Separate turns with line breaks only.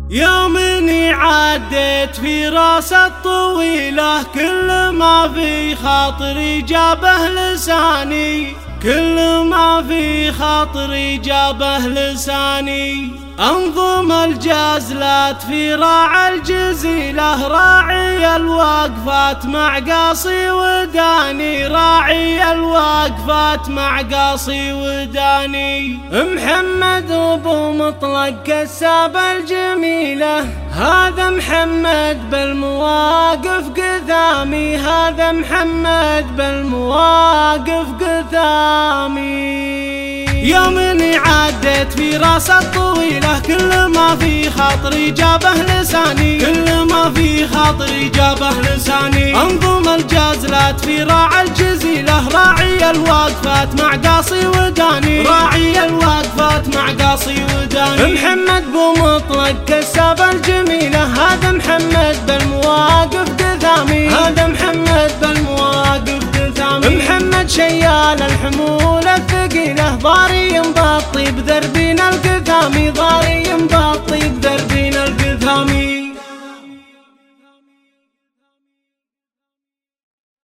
يومني عديت في راس الطويلة، كل ما في خاطري جابه لساني، كل ما في خاطري جابه لساني. انظم الجزلات في راعي الجزيلة، راعي الوقفات مع قاصي وداني، راعي الوقفات مع قاصي وداني. محمد ابو مطلق كساب الجميلة، هذا محمد بالمواقف قثامي، هذا محمد بالمواقف قثامي. يومني عديت في راس الطويلة، كل ما في خاطري جابه لساني، كل ما في خاطري جابه لساني. انظم الجزلات في راعي الجزيلة، راعي الوقفات مع قاصي وداني، راعي الوقفات مع قاصي وداني. محمد بو مطلق كساب الجميلة، هذا محمد بالمواقف قثامي، هذا محمد بالمواقف قثامي. محمد شيال الحمول الثقيلة، ضاري بالطيب ذربين القثامي، ضاري بالطيب